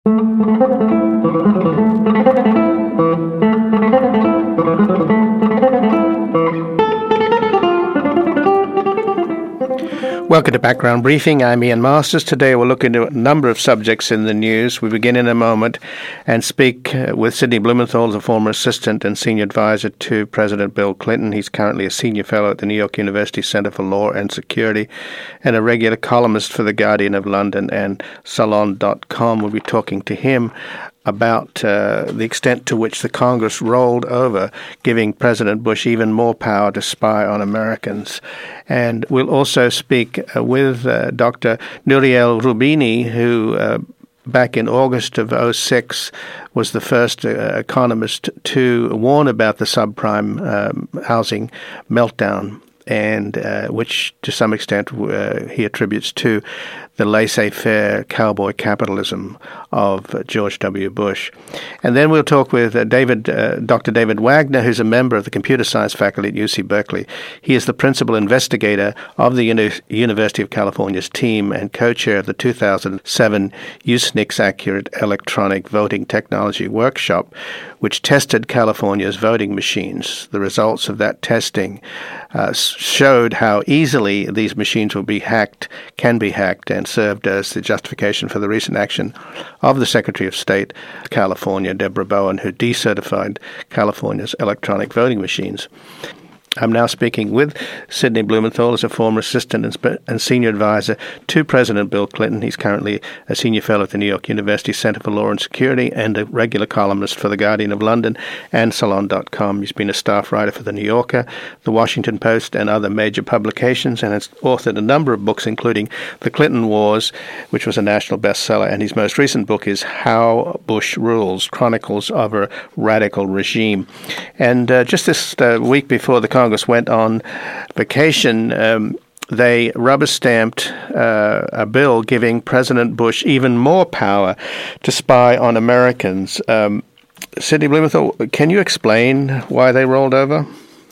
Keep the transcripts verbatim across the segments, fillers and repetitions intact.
Welcome to Background Briefing. I'm Ian Masters. Today we'll look into a number of subjects in the news. We begin in a moment and speak uh, with Sidney Blumenthal, a former assistant and senior advisor to President Bill Clinton. He's currently a senior fellow at the New York University Center for Law and Security and a regular columnist for The Guardian of London and Salon dot com. We'll be talking to him about uh, the extent to which the Congress rolled over, giving President Bush even more power to spy on Americans. And we'll also speak uh, with uh, Doctor Nouriel Roubini, who uh, back in August of oh six was the first uh, economist to warn about the subprime um, housing meltdown, and uh, which to some extent uh, he attributes to the laissez-faire cowboy capitalism of uh, George W. Bush. And then we'll talk with uh, David, uh, Doctor David Wagner, who's a member of the computer science faculty at U C Berkeley. He is the principal investigator of the Uni- University of California's team and co-chair of the two thousand seven U S N I C Accurate Electronic Voting Technology Workshop, which tested California's voting machines. The results of that testing uh, showed how easily these machines will be hacked, can be hacked, and served as the justification for the recent action of the Secretary of State of California, Deborah Bowen, who decertified California's electronic voting machines. I'm now speaking with Sidney Blumenthal as a former assistant and, spe- and senior advisor to President Bill Clinton. He's currently a senior fellow at the New York University Center for Law and Security and a regular columnist for The Guardian of London and Salon dot com. He's been a staff writer for The New Yorker, The Washington Post, and other major publications, and has authored a number of books, including The Clinton Wars, which was a national bestseller, and his most recent book is How Bush Rules, Chronicles of a Radical Regime. And uh, just this uh, week before the Congress went on vacation, um, they rubber-stamped uh, a bill giving President Bush even more power to spy on Americans. Um, Sidney Blumenthal, can you explain why they rolled over?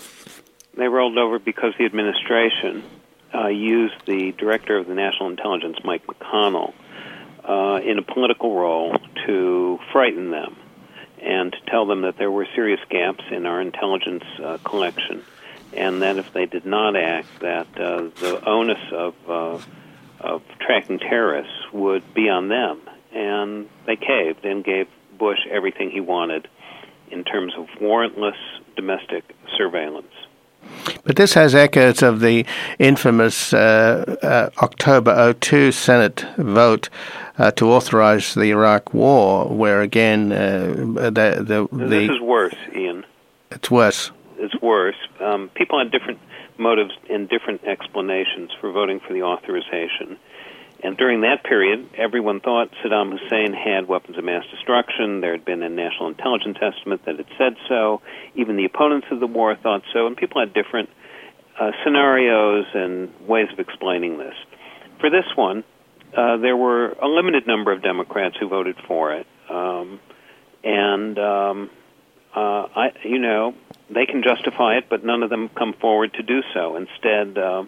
They rolled over because the administration uh, used the director of the National Intelligence, Mike McConnell, uh, in a political role to frighten them and to tell them that there were serious gaps in our intelligence uh, collection, and that if they did not act, that uh, the onus of uh, of tracking terrorists would be on them. And they caved and gave Bush everything he wanted in terms of warrantless domestic surveillance. But this has echoes of the infamous uh, uh, October oh two Senate vote uh, to authorize the Iraq War, where again uh, the, the, the this is worse, Ian. It's worse. It's worse. Um, people had different motives and different explanations for voting for the authorization. And during that period, everyone thought Saddam Hussein had weapons of mass destruction. There had been a national intelligence estimate that had said so. Even the opponents of the war thought so. And people had different uh, scenarios and ways of explaining this. For this one, uh, there were a limited number of Democrats who voted for it. Um, and, um, uh, I, you know, they can justify it, but none of them come forward to do so. Instead, uh,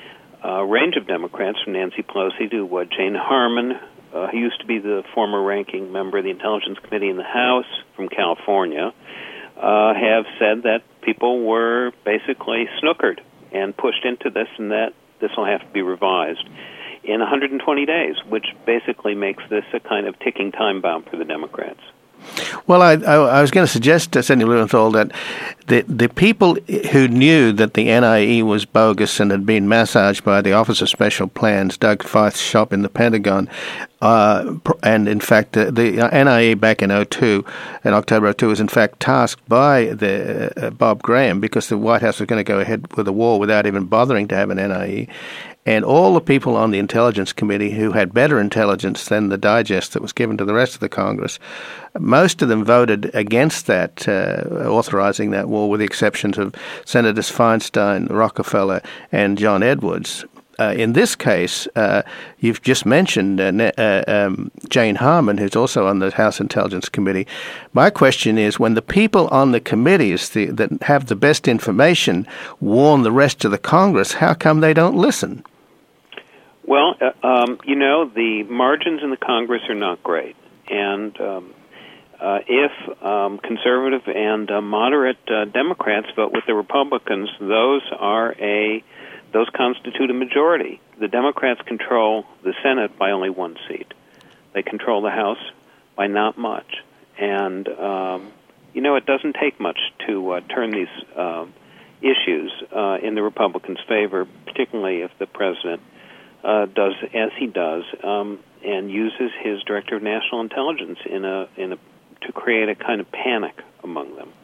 a range of Democrats, from Nancy Pelosi to uh, Jane Harman, uh, who used to be the former ranking member of the Intelligence Committee in the House from California, uh, have said that people were basically snookered and pushed into this, and that this will have to be revised in one hundred twenty days, which basically makes this a kind of ticking time bomb for the Democrats. Well, I, I, I was going to suggest to Sidney Blumenthal that the, the people who knew that the N I E was bogus and had been massaged by the Office of Special Plans, Doug Feith's shop in the Pentagon, uh, and in fact the, the N I E back in oh two, in October oh two, was in fact tasked by the uh, Bob Graham, because the White House was going to go ahead with a war without even bothering to have an N I E. And all the people on the Intelligence Committee who had better intelligence than the digest that was given to the rest of the Congress, most of them voted against that, uh, authorizing that war, with the exceptions of Senators Feinstein, Rockefeller, and John Edwards. Uh, in this case, uh, you've just mentioned uh, uh, um, Jane Harman, who's also on the House Intelligence Committee. My question is, when the people on the committees the, that have the best information warn the rest of the Congress, how come they don't listen? Well, uh, um, you know, the margins in the Congress are not great. And um, uh, if um, conservative and uh, moderate uh, Democrats vote with the Republicans, those are a those constitute a majority. The Democrats control the Senate by only one seat. They control the House by not much. And, um, you know, it doesn't take much to uh, turn these uh, issues uh, in the Republicans' favor, particularly if the president uh, does as he does um, and uses his director of national intelligence in a in a to create a kind of panic among them.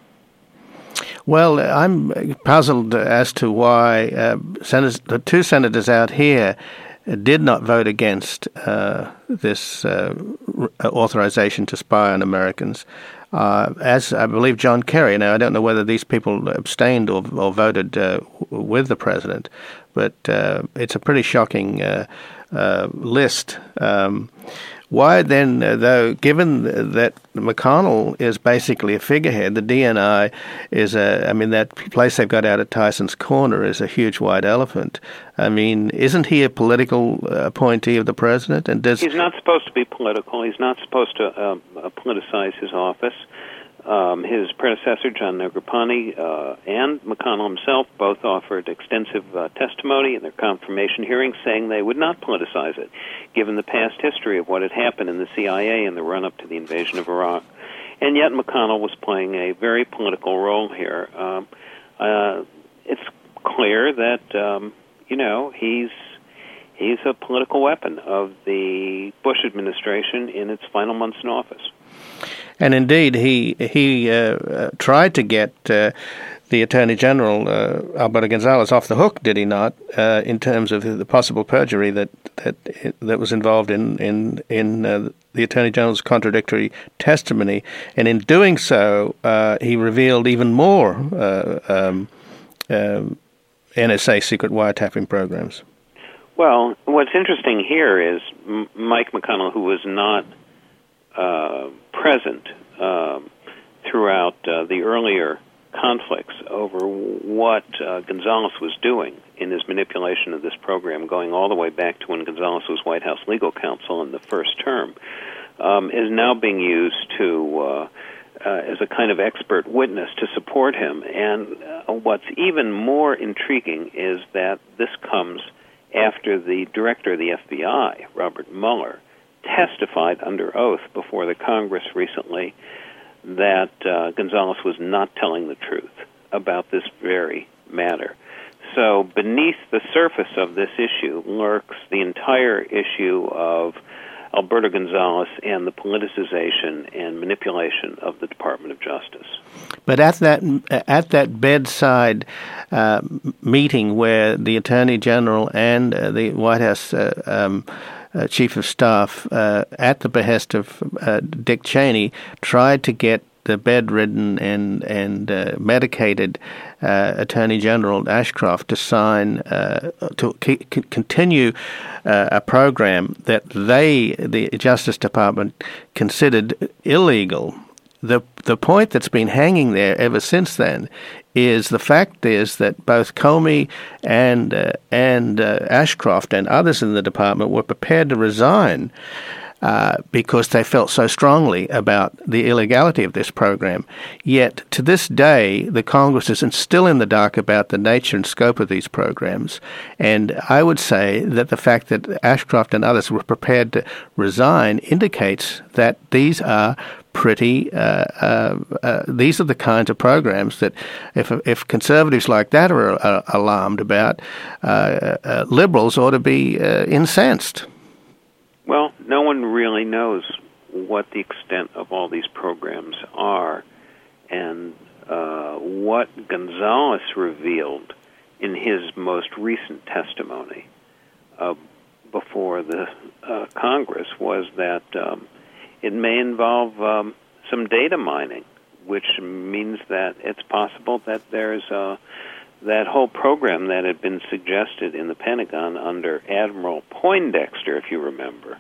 Well, I'm puzzled as to why uh, senators, the two senators out here did not vote against uh, this uh, authorization to spy on Americans. Uh, as I believe John Kerry, now I don't know whether these people abstained or, or voted uh, with the president, but uh, it's a pretty shocking uh, uh, list. Um, Why then, uh, though, given that McConnell is basically a figurehead, the D N I is a, I mean, that place they've got out at Tyson's Corner is a huge white elephant. I mean, isn't he a political appointee of the president? And does He's not supposed to be political. He's not supposed to uh, politicize his office. Um, his predecessor, John Negroponte, uh, and McConnell himself both offered extensive uh, testimony in their confirmation hearings saying they would not politicize it, given the past history of what had happened in the C I A in the run-up to the invasion of Iraq. And yet McConnell was playing a very political role here. Um, uh, it's clear that, um, you know, he's he's a political weapon of the Bush administration in its final months in office. And indeed, he he uh, uh, tried to get uh, the Attorney General, uh, Alberto Gonzales, off the hook, did he not, uh, in terms of the possible perjury that that that was involved in in in uh, the Attorney General's contradictory testimony, and in doing so, uh, he revealed even more uh, um, uh, N S A secret wiretapping programs. Well, what's interesting here is M- Mike McConnell, who was not Uh, present uh, throughout uh, the earlier conflicts over what uh, Gonzales was doing in his manipulation of this program, going all the way back to when Gonzales was White House legal counsel in the first term, um, is now being used to uh, uh, as a kind of expert witness to support him. And uh, what's even more intriguing is that this comes after the director of the F B I, Robert Mueller, testified under oath before the Congress recently that uh, Gonzales was not telling the truth about this very matter. So beneath the surface of this issue lurks the entire issue of Alberto Gonzales and the politicization and manipulation of the Department of Justice. But at that at that bedside uh, meeting where the Attorney General and uh, the White House uh, um, Uh, Chief of Staff, uh, at the behest of uh, Dick Cheney, tried to get the bedridden and and uh, medicated uh, Attorney General Ashcroft to sign uh, to c- continue uh, a program that they, the Justice Department, considered illegal. The the point that's been hanging there ever since then is the fact is that both Comey and uh, and uh, Ashcroft and others in the department were prepared to resign uh, because they felt so strongly about the illegality of this program. Yet to this day, the Congress is still in the dark about the nature and scope of these programs. And I would say that the fact that Ashcroft and others were prepared to resign indicates that these are pretty, uh, uh, uh, these are the kinds of programs that if if conservatives like that are, are alarmed about, uh, uh, liberals ought to be uh, incensed. Well, no one really knows what the extent of all these programs are, and uh, what Gonzales revealed in his most recent testimony uh, before the uh, Congress was that um, it may involve um, some data mining, which means that it's possible that there's uh, that whole program that had been suggested in the Pentagon under Admiral Poindexter, if you remember,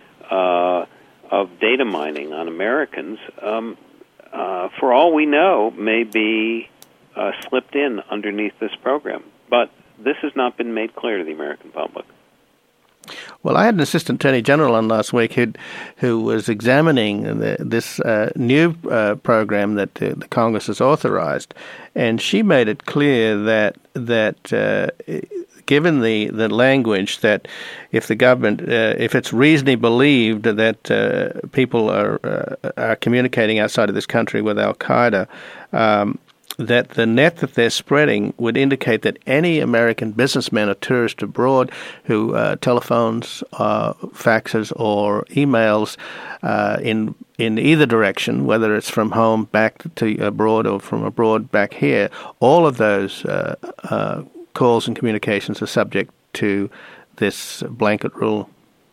uh, of data mining on Americans, um, uh, for all we know, may be uh, slipped in underneath this program. But this has not been made clear to the American public. Well, I had an assistant attorney general on last week who who was examining the, this uh, new uh, program that the, the Congress has authorized, and she made it clear that that uh, given the, the language that if the government, uh, if it's reasonably believed that uh, people are uh, are communicating outside of this country with Al Qaeda, um, that the net that they're spreading would indicate that any American businessman or tourist abroad who uh, telephones, uh, faxes, or emails uh, in in either direction, whether it's from home back to abroad or from abroad back here, all of those uh, uh, calls and communications are subject to this blanket rule.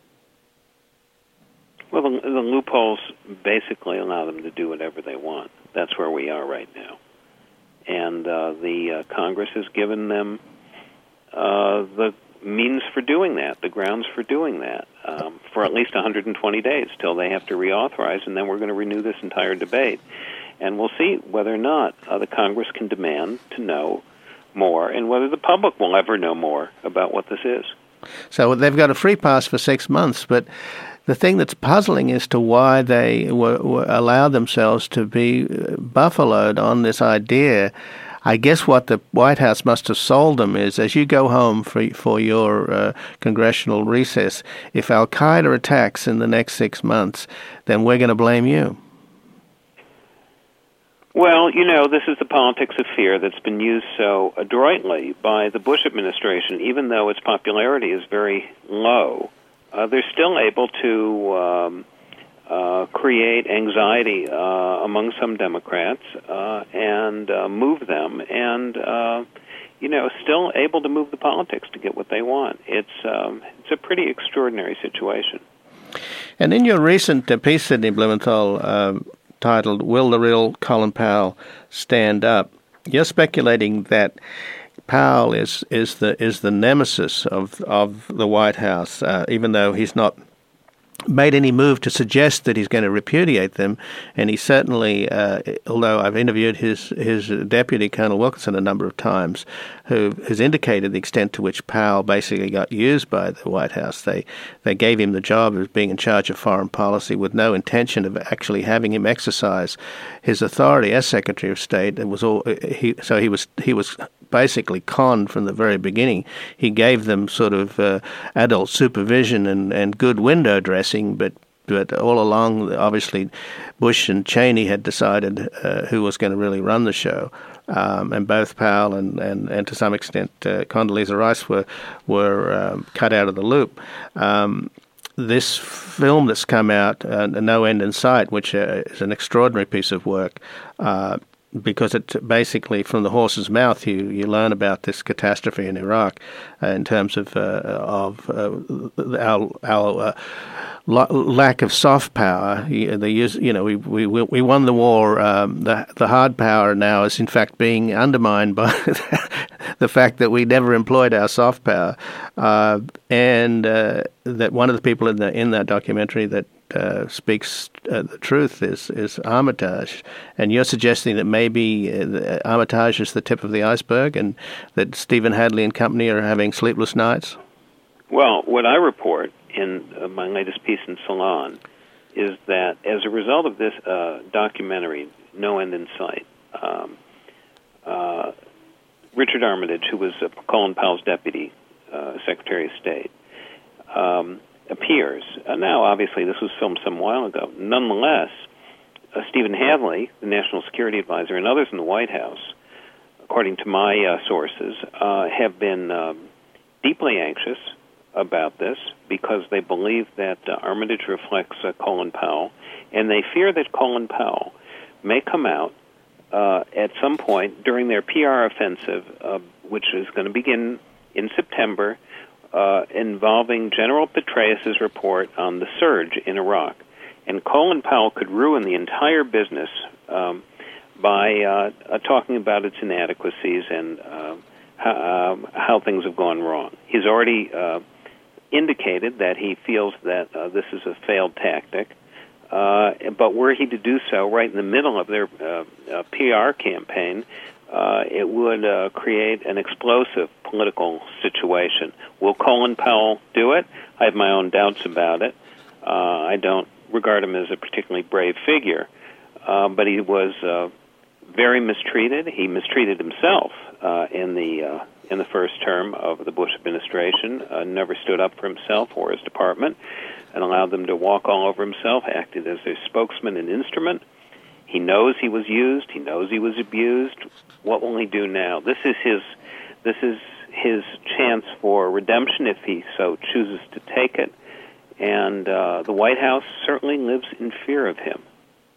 Well, the, the loopholes basically allow them to do whatever they want. That's where we are right now. And uh, the uh, Congress has given them uh, the means for doing that, the grounds for doing that, um, for at least one hundred twenty days till they have to reauthorize, and then we're going to renew this entire debate. And we'll see whether or not uh, the Congress can demand to know more and whether the public will ever know more about what this is. So they've got a free pass for six months, but the thing that's puzzling as to why they were, were allowed themselves to be buffaloed on this idea. I guess what the White House must have sold them is, as you go home for for your uh, congressional recess, if Al Qaeda attacks in the next six months, then we're going to blame you. Well, you know, this is the politics of fear that's been used so adroitly by the Bush administration, even though its popularity is very low. Uh, they're still able to um, uh, create anxiety uh, among some Democrats uh, and uh, move them, and uh, you know, still able to move the politics to get what they want. It's um, it's a pretty extraordinary situation. And in your recent uh, piece, Sidney Blumenthal, um, titled "Will the Real Colin Powell Stand Up?" you're speculating that Powell is is the is the nemesis of of the White House, uh, even though he's not made any move to suggest that he's going to repudiate them, and he certainly, uh, although I've interviewed his his deputy, Colonel Wilkinson, a number of times, who has indicated the extent to which Powell basically got used by the White House. They they gave him the job of being in charge of foreign policy with no intention of actually having him exercise his authority as Secretary of State. It was all he so he was he was. basically conned from the very beginning. He gave them sort of uh, adult supervision and, and good window dressing, but but all along, obviously, Bush and Cheney had decided uh, who was going to really run the show. Um, and both Powell and, and, and to some extent uh, Condoleezza Rice were, were um, cut out of the loop. Um, this film that's come out, uh, No End in Sight, which uh, is an extraordinary piece of work, uh, because it basically, from the horse's mouth, you, you learn about this catastrophe in Iraq uh, in terms of uh, of uh, our our uh, lack of soft power. They use, you know, we we we won the war. Um, the the hard power now is in fact being undermined by the fact that we never employed our soft power, uh, and uh, that one of the people in the in that documentary that Uh, speaks uh, the truth is is Armitage, and you're suggesting that maybe uh, Armitage is the tip of the iceberg, and that Stephen Hadley and company are having sleepless nights. Well, what I report in uh, my latest piece in Salon is that as a result of this uh, documentary, No End in Sight, um, uh, Richard Armitage, who was uh, Colin Powell's deputy uh, Secretary of State, um, appears. Uh, now, obviously, this was filmed some while ago. Nonetheless, uh, Stephen Hadley, the National Security Advisor, and others in the White House, according to my uh, sources, uh, have been um, deeply anxious about this because they believe that uh, Armitage reflects uh, Colin Powell, and they fear that Colin Powell may come out uh, at some point during their P R offensive, uh, which is going to begin in September, Uh, involving General Petraeus' report on the surge in Iraq. And Colin Powell could ruin the entire business um, by uh, uh, talking about its inadequacies and uh, how, uh, how things have gone wrong. He's already uh, indicated that he feels that uh, this is a failed tactic, uh, but were he to do so right in the middle of their uh, uh, P R campaign, uh, it would uh, create an explosive political situation. Will Colin Powell do it? I have my own doubts about it. Uh, I don't regard him as a particularly brave figure, uh, but he was uh, very mistreated. He mistreated himself uh, in the uh, in the first term of the Bush administration, uh, never stood up for himself or his department, and allowed them to walk all over himself, acted as their spokesman and instrument. He knows he was used. He knows he was abused. What will he do now? This is his this is his chance for redemption if he so chooses to take it. And uh, the White House certainly lives in fear of him.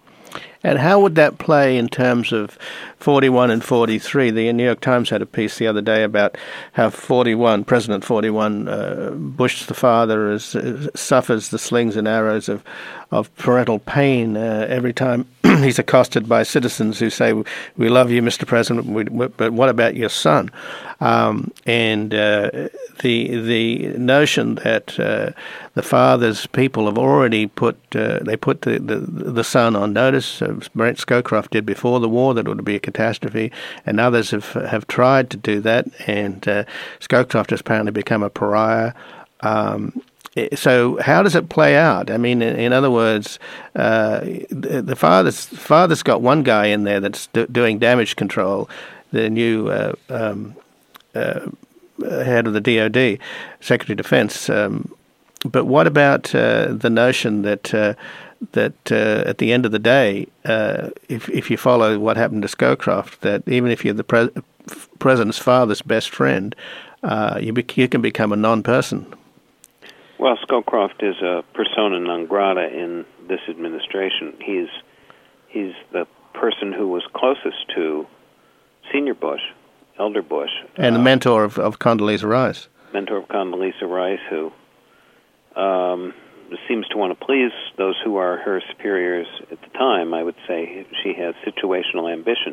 And how would that play in terms of forty-one and forty-three? The New York Times had a piece the other day about how forty-one, President forty-one, uh, Bush the father, is, is, suffers the slings and arrows of, of parental pain uh, every time he's accosted by citizens who say, "We love you, Mister President, we, but what about your son?" Um, and uh, the the notion that uh, the father's people have already put uh, they put the, the the son on notice. Uh, Brent Scowcroft did before the war that it would be a catastrophe, and others have have tried to do that. And uh, Scowcroft has apparently become a pariah. Um, So how does it play out? I mean, in, in other words, uh, the, the father's father's got one guy in there that's do, doing damage control, the new uh, um, uh, head of the D O D, Secretary of Defense. Um, but what about uh, the notion that uh, that uh, at the end of the day, uh, if if you follow what happened to Scowcroft, that even if you're the pre- president's father's best friend, uh, you be, you can become a non-person. Well, Scowcroft is a persona non grata in this administration. He's he's the person who was closest to Senior Bush, Elder Bush. And the uh, mentor of, of Condoleezza Rice. Mentor of Condoleezza Rice, who um, seems to want to please those who are her superiors at the time. I would say she has situational ambition.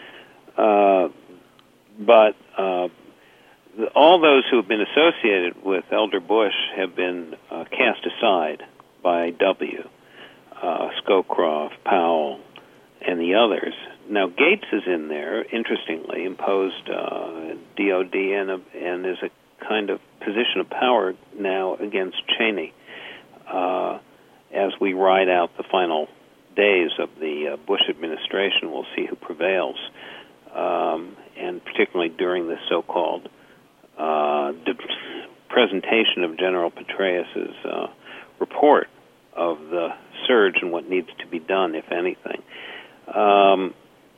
Uh, but... Uh, all those who have been associated with Elder Bush have been uh, cast aside by W, uh, Scowcroft, Powell, and the others. Now, Gates is in there, interestingly, imposed uh, D O D and, a, and is a kind of position of power now against Cheney uh, as we ride out the final days of the uh, Bush administration. We'll see who prevails, um, and particularly during this so-called Uh, the presentation of General Petraeus's uh, report of the surge and what needs to be done, if anything. Um,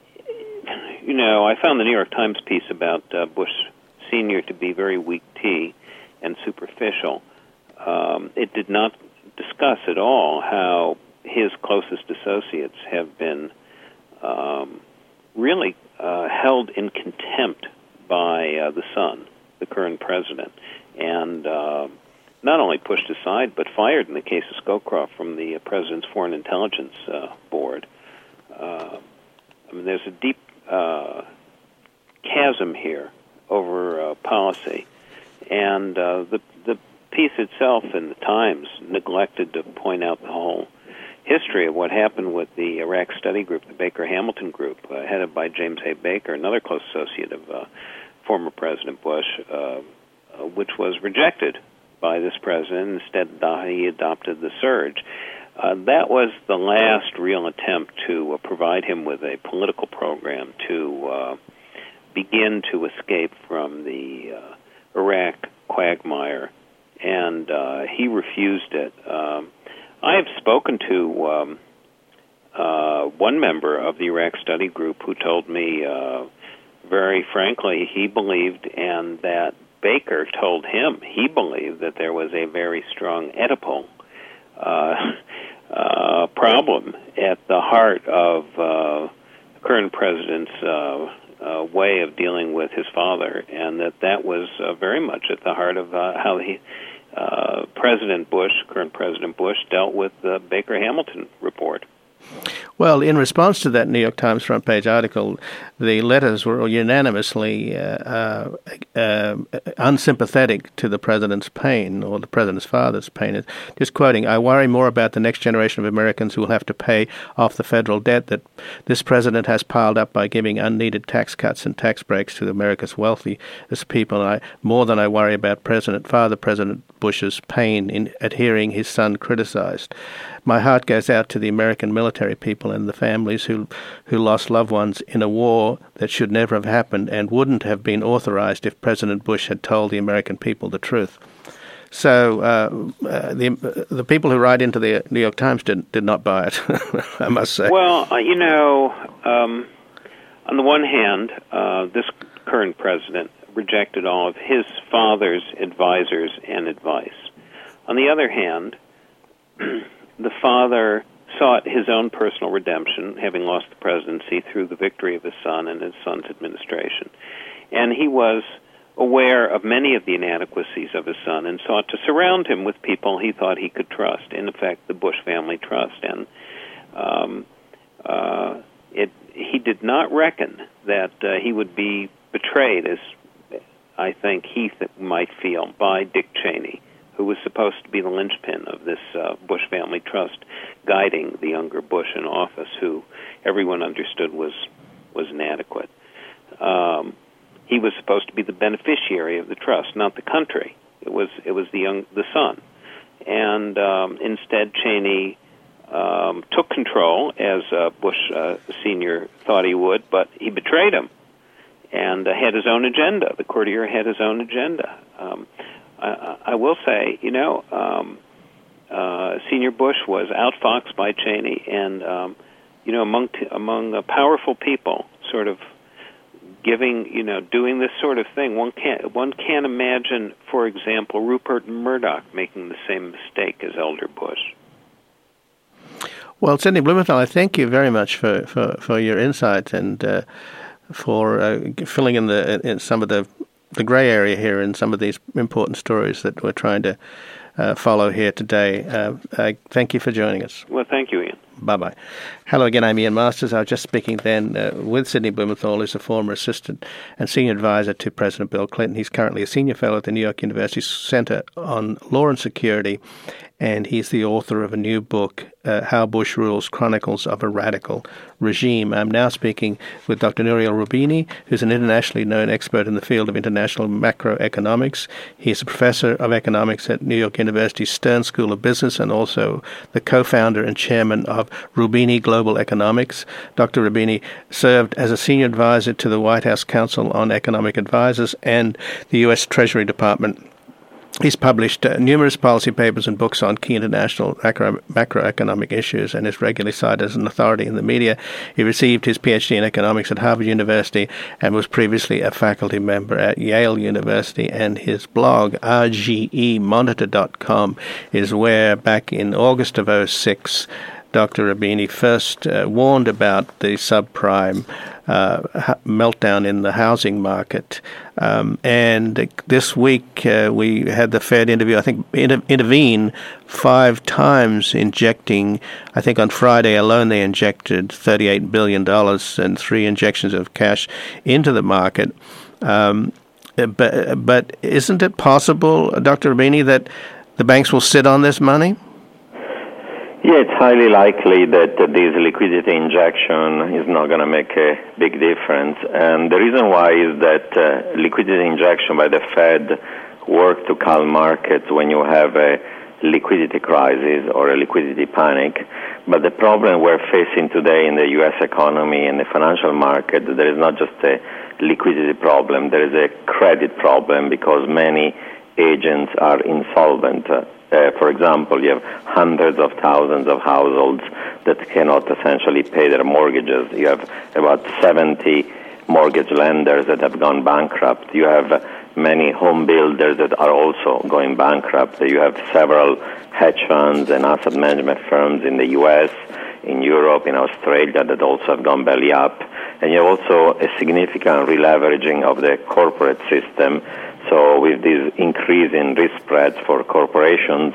you know, I found the New York Times piece about uh, Bush Senior to be very weak tea and superficial. Um, it did not discuss at all how his closest associates have been um, really uh, held in contempt by uh, the son, the current president, and uh, not only pushed aside, but fired in the case of Scowcroft from the uh, president's Foreign Intelligence uh, Board. Uh, I mean, there's a deep uh, chasm here over uh, policy, and uh, the the piece itself in the Times neglected to point out the whole history of what happened with the Iraq Study Group, the Baker-Hamilton Group, uh, headed by James A. Baker, another close associate of uh, former President Bush, uh, uh, which was rejected by this president. Instead, uh, he adopted the surge. Uh, that was the last real attempt to uh, provide him with a political program to uh, begin to escape from the uh, Iraq quagmire, and uh, he refused it. Um, I have spoken to um, uh, one member of the Iraq Study Group who told me uh, very frankly, he believed, and that Baker told him he believed that there was a very strong Oedipal uh, uh, problem at the heart of uh, the current president's uh, uh, way of dealing with his father, and that that was uh, very much at the heart of uh, how he, uh, President Bush, current President Bush, dealt with the Baker-Hamilton report. Well, in response to that New York Times front page article, the letters were unanimously uh, uh, uh, unsympathetic to the president's pain, or the president's father's pain. Just quoting, "I worry more about the next generation of Americans who will have to pay off the federal debt that this president has piled up by giving unneeded tax cuts and tax breaks to America's wealthiest people. I, more than I worry about President Father President Bush's pain in at hearing his son criticized. My heart goes out to the American military people and the families who who lost loved ones in a war that should never have happened and wouldn't have been authorized if President Bush had told the American people the truth." So uh, uh, the the people who write into the New York Times did did not buy it, I must say. Well, uh, you know, um, on the one hand, uh, this current president rejected all of his father's advisors and advice. On the other hand, the father sought his own personal redemption, having lost the presidency through the victory of his son and his son's administration. And he was aware of many of the inadequacies of his son and sought to surround him with people he thought he could trust, in effect, the Bush family trust. And um, uh, it, he did not reckon that uh, he would be betrayed, as I think he th- might feel, by Dick Cheney, who was supposed to be the linchpin of this uh, Bush family trust, guiding the younger Bush in office, who everyone understood was was inadequate. Um, he was supposed to be the beneficiary of the trust, not the country. It was it was the young the son, and um, instead Cheney um, took control, as uh, Bush uh, Senior thought he would, but he betrayed him and uh, had his own agenda. The courtier had his own agenda. Um, I, I will say, you know, um, uh, Senior Bush was outfoxed by Cheney, and um, you know, among t- among uh, powerful people, sort of giving, you know, doing this sort of thing. One can't one can't imagine, for example, Rupert Murdoch making the same mistake as Elder Bush. Well, Sidney Blumenthal, I thank you very much for, for, for your insight and uh, for uh, filling in the in some of the. the gray area here in some of these important stories that we're trying to uh, follow here today. Uh, I thank you for joining us. Well, thank you, Ian. Bye-bye. Hello again, I'm Ian Masters. I was just speaking then uh, with Sidney Blumenthal, who's a former assistant and senior advisor to President Bill Clinton. He's currently a senior fellow at the New York University Center on Law and Security, and he's the author of a new book, uh, How Bush Rules, Chronicles of a Radical Regime. I'm now speaking with Doctor Nouriel Roubini, who's an internationally known expert in the field of international macroeconomics. He's a professor of economics at New York University's Stern School of Business and also the co-founder and chairman of Roubini Global Economics. Doctor Roubini served as a senior advisor to the White House Council on Economic Advisors and the U S Treasury Department. He's published uh, numerous policy papers and books on key international macro, macroeconomic issues and is regularly cited as an authority in the media. He received his P H D in economics at Harvard University and was previously a faculty member at Yale University. And his blog, R G E monitor dot com, is where back in August of oh six, Doctor Roubini first uh, warned about the subprime uh, meltdown in the housing market. Um, and this week uh, we had the Fed interview, I think, inter- intervene five times, injecting, I think on Friday alone they injected thirty-eight billion dollars and three injections of cash into the market. Um, but, but isn't it possible, Doctor Roubini, that the banks will sit on this money? Yeah, it's highly likely that uh, this liquidity injection is not going to make a big difference. And the reason why is that uh, liquidity injection by the Fed works to calm markets when you have a liquidity crisis or a liquidity panic. But the problem we're facing today in the U S economy and the financial market, there is not just a liquidity problem, there is a credit problem because many agents are insolvent. Uh, for example, you have hundreds of thousands of households that cannot essentially pay their mortgages. You have about seventy mortgage lenders that have gone bankrupt. You have uh, many home builders that are also going bankrupt. You have several hedge funds and asset management firms in the U S, in Europe, in Australia that also have gone belly up. And you have also a significant releveraging of the corporate system. So with this increase in risk spreads for corporations,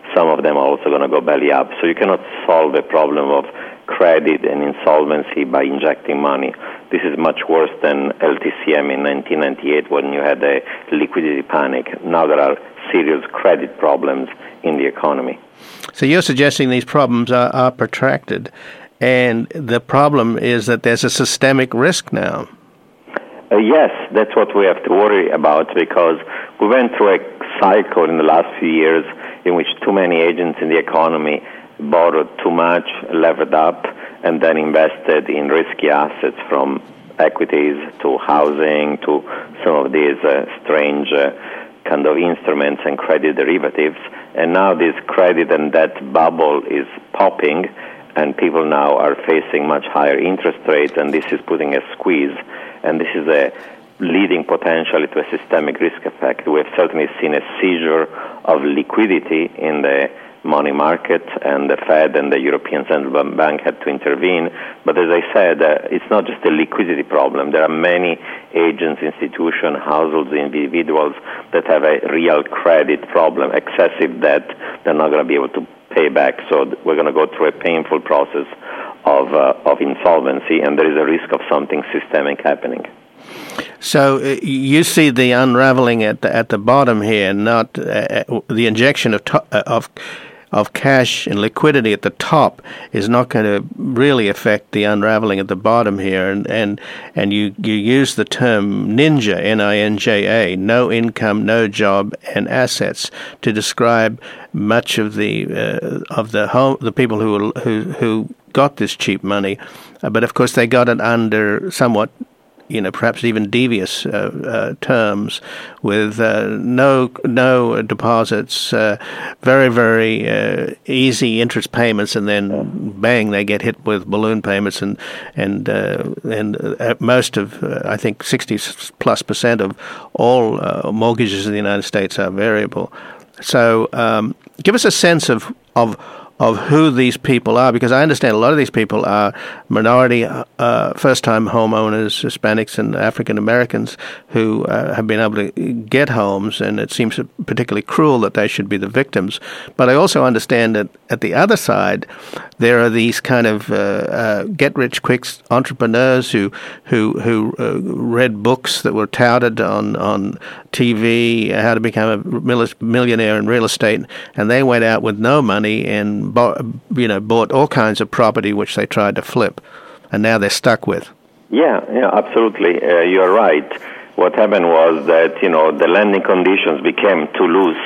some of them are also going to go belly up. So you cannot solve a problem of credit and insolvency by injecting money. This is much worse than L T C M in nineteen ninety-eight when you had a liquidity panic. Now there are serious credit problems in the economy. So you're suggesting these problems are, are protracted, and the problem is that there's a systemic risk now. Uh, yes, that's what we have to worry about, because we went through a cycle in the last few years in which too many agents in the economy borrowed too much, levered up, and then invested in risky assets, from equities to housing to some of these uh, strange uh, kind of instruments and credit derivatives. And now this credit and debt bubble is popping, and people now are facing much higher interest rates, and this is putting a squeeze. And this is a leading potentially to a systemic risk effect. We have certainly seen a seizure of liquidity in the money market, and the Fed and the European Central Bank had to intervene. But as I said, uh, it's not just a liquidity problem. There are many agents, institutions, households, individuals that have a real credit problem, excessive debt they're not going to be able to pay back. So we're going to go through a painful process of uh, of insolvency, and there is a risk of something systemic happening. So uh, you see the unraveling at the, at the bottom here, not uh, the injection of to- of of cash and liquidity at the top is not going to really affect the unraveling at the bottom here. And and, and you, you use the term NINJA, N I N J A, no income, no job, and assets, to describe much of the uh, of the home, the people who who who got this cheap money, uh, but of course they got it under somewhat, you know, perhaps even devious uh, uh, terms, with uh, no no deposits, uh, very very uh, easy interest payments, and then bang, they get hit with balloon payments, and and uh, and uh, most of uh, I think sixty plus percent of all uh, mortgages in the United States are variable. So um, give us a sense of of. of who these people are, because I understand a lot of these people are minority, uh, first-time homeowners, Hispanics and African Americans, who uh, have been able to get homes, and it seems particularly cruel that they should be the victims. But I also understand that at the other side, there are these kind of uh, uh, get-rich-quick entrepreneurs who who who uh, read books that were touted on on T V, how to become a millionaire in real estate, and they went out with no money and bought, you know, bought all kinds of property which they tried to flip, and now they're stuck with. Yeah, yeah, absolutely. Uh, you're right. What happened was that, you know, the lending conditions became too loose,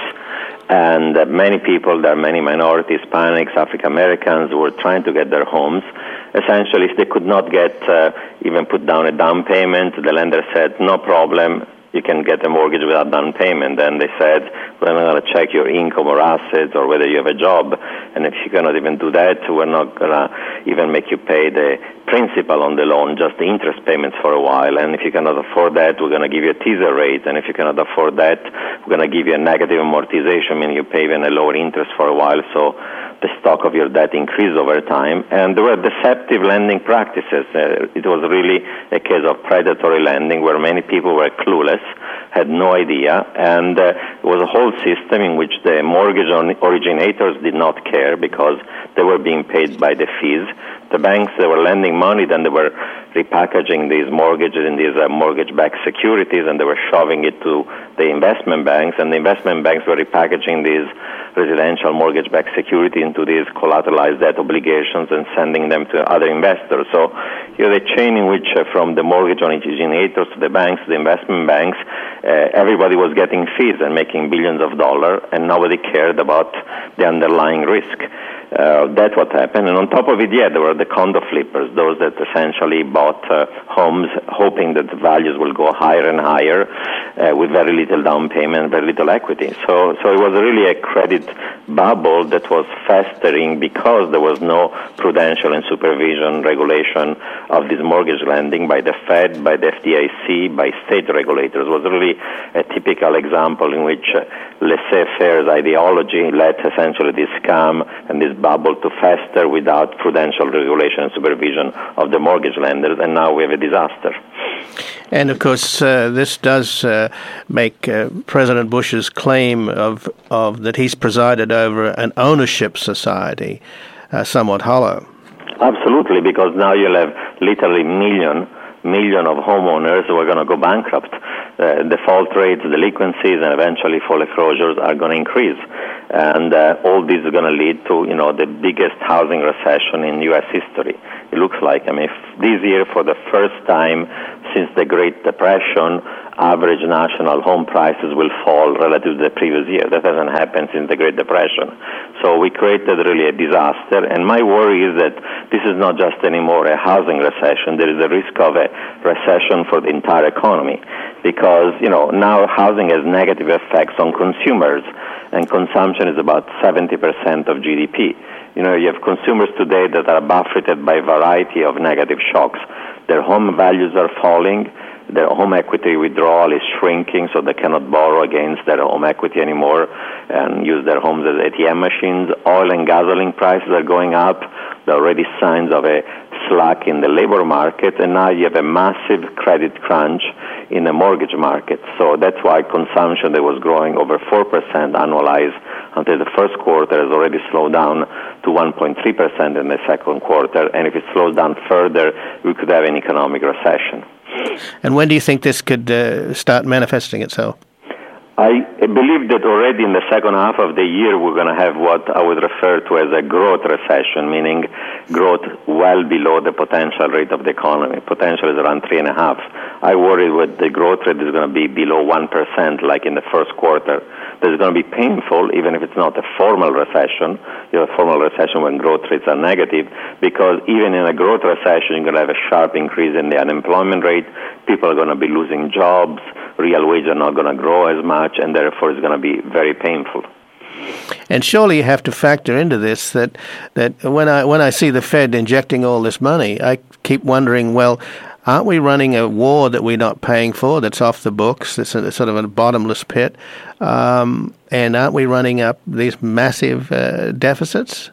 and uh, many people, there are many minorities, Hispanics, African Americans, were trying to get their homes. Essentially, if they could not get uh, even put down a down payment, the lender said, no problem, you can get a mortgage without down payment. And they said, we're not going to check your income or assets or whether you have a job. And if you cannot even do that, we're not going to even make you pay the principal on the loan, just the interest payments for a while. And if you cannot afford that, we're going to give you a teaser rate. And if you cannot afford that, we're going to give you a negative amortization, meaning you pay even a lower interest for a while. So the stock of your debt increased over time. And there were deceptive lending practices. Uh, it was really a case of predatory lending where many people were clueless, had no idea, and uh, it was a whole system in which the mortgage originators did not care because they were being paid by the fees. The banks, they were lending money, then they were repackaging these mortgages in these uh, mortgage-backed securities, and they were shoving it to the investment banks, and the investment banks were repackaging these residential mortgage-backed security into these collateralized debt obligations and sending them to other investors. So you know, the chain in which uh, from the mortgage originators to the banks to the investment banks, uh, everybody was getting fees and making billions of dollars, and nobody cared about the underlying risk. Uh, that's what happened. And on top of it, yeah, there were the condo flippers, those that essentially bought uh, homes hoping that the values will go higher and higher uh, with very little down payment, very little equity. So, so it was really a credit bubble that was festering because there was no prudential and supervision regulation of this mortgage lending by the Fed, by the F D I C, by state regulators. It was really a typical example in which uh, laissez-faire ideology led essentially this scam and this bubble to fester without prudential regulation and supervision of the mortgage lenders, and now we have a disaster. And, of course, uh, this does uh, make uh, President Bush's claim of, of that he's presided over an ownership society uh, somewhat hollow. Absolutely, because now you'll have literally million, million of homeowners who are going to go bankrupt. Uh, default rates, delinquencies, and eventually foreclosures are going to increase. And uh, all this is going to lead to, you know, the biggest housing recession in U S history. It looks like. I mean, if this year, for the first time since the Great Depression, average national home prices will fall relative to the previous year. That hasn't happened since the Great Depression. So we created really a disaster. And my worry is that this is not just anymore a housing recession. There is a risk of a recession for the entire economy, because, you know, now housing has negative effects on consumers, and consumption is about seventy percent of G D P. You know, you have consumers today that are buffeted by a variety of negative shocks. Their home values are falling. Their home equity withdrawal is shrinking, so they cannot borrow against their home equity anymore and use their homes as A T M machines. Oil and gasoline prices are going up. There are already signs of a slack in the labor market, and now you have a massive credit crunch in the mortgage market. So that's why consumption that was growing over four percent annualized until the first quarter has already slowed down to one point three percent in the second quarter, and if it slows down further, we could have an economic recession. And when do you think this could uh, start manifesting itself? I believe that already in the second half of the year we're going to have what I would refer to as a growth recession, meaning growth well below the potential rate of the economy. Potential is around three and a half. I worry that the growth rate is going to be below one percent, like in the first quarter. That's going to be painful, even if it's not a formal recession. You have a formal recession when growth rates are negative, because even in a growth recession, you're going to have a sharp increase in the unemployment rate. People are going to be losing jobs. Real wages are not going to grow as much, and therefore it's going to be very painful. And surely you have to factor into this that that when I when I see the Fed injecting all this money, I keep wondering, well, aren't we running a war that we're not paying for, that's off the books, that's a, sort of a bottomless pit, um, and aren't we running up these massive uh, deficits?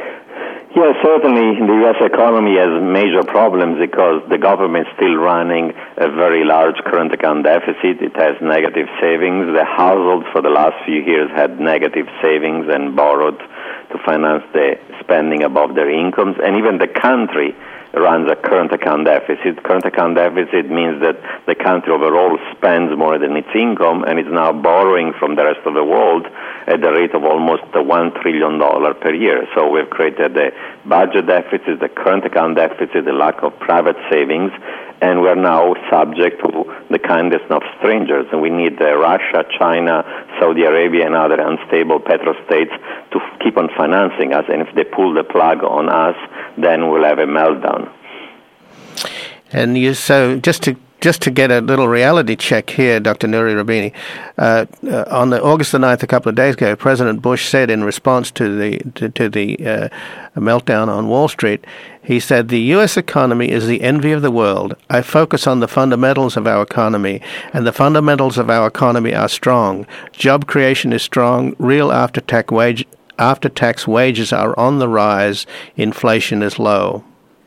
Yes, certainly the U S economy has major problems because the government is still running a very large current account deficit. It has negative savings. The households for the last few years had negative savings and borrowed to finance the spending above their incomes. And even the country runs a current account deficit. Current account deficit means that the country overall spends more than its income and is now borrowing from the rest of the world at the rate of almost one trillion dollars per year. So we've created the budget deficit, the current account deficit, the lack of private savings, and we're now subject to the kindness of strangers. And we need uh, Russia, China, Saudi Arabia, and other unstable petrostates to f- keep on financing us. And if they pull the plug on us, then we'll have a meltdown. And you, so just to just to get a little reality check here, Doctor Nouri Roubini, uh, uh, on the August the ninth, a couple of days ago, President Bush said in response to the to, to the uh, meltdown on Wall Street, he said, "The U S economy is the envy of the world. I focus on the fundamentals of our economy, and the fundamentals of our economy are strong. Job creation is strong. Real after-tax wage after-tax wages are on the rise. Inflation is low."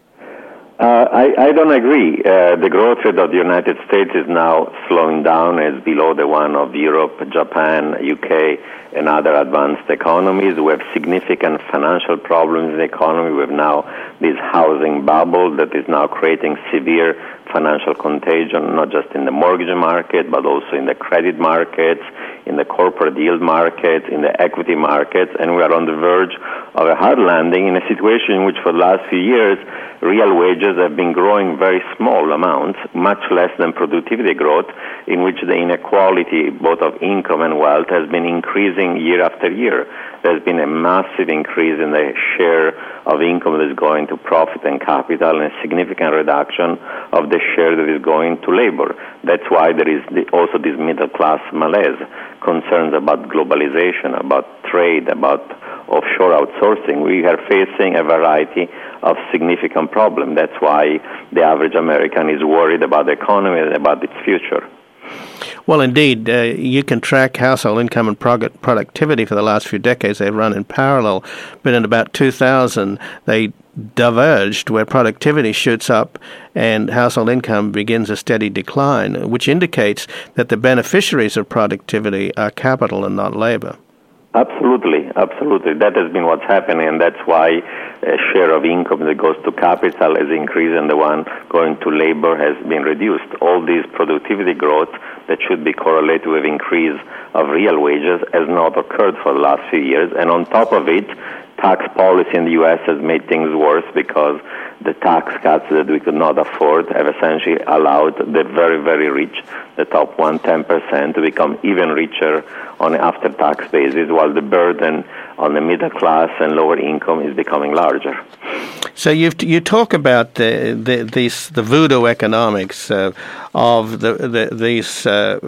Uh, I, I don't agree. Uh, the growth rate of the United States is now slowing down. It's below the one of Europe, Japan, U K, and other advanced economies. We have significant financial problems in the economy. We have now this housing bubble that is now creating severe financial contagion, not just in the mortgage market, but also in the credit markets, in the corporate yield market, in the equity markets, and we are on the verge of a hard landing in a situation in which for the last few years, real wages have been growing very small amounts, much less than productivity growth, in which the inequality both of income and wealth has been increasing year after year. There's been a massive increase in the share of income that is going to profit and capital, and a significant reduction of the share that is going to labor. That's why there is the, also this middle-class malaise, concerns about globalization, about trade, about offshore outsourcing. We are facing a variety of significant problems. That's why the average American is worried about the economy and about its future. Well, indeed, uh, you can track household income and prog- productivity for the last few decades. They've run in parallel, but in about two thousand, they diverged, where productivity shoots up and household income begins a steady decline, which indicates that the beneficiaries of productivity are capital and not labor. Absolutely, absolutely. That has been what's happening, and that's why a share of income that goes to capital has increased and the one going to labor has been reduced. All this productivity growth that should be correlated with increase of real wages has not occurred for the last few years, and on top of it, tax policy in the U S has made things worse because the tax cuts that we could not afford have essentially allowed the very, very rich, the top one, ten percent, to become even richer on an after-tax basis, while the burden on the middle class and lower income is becoming larger. So you you talk about the the these the voodoo economics uh, of the, the these uh,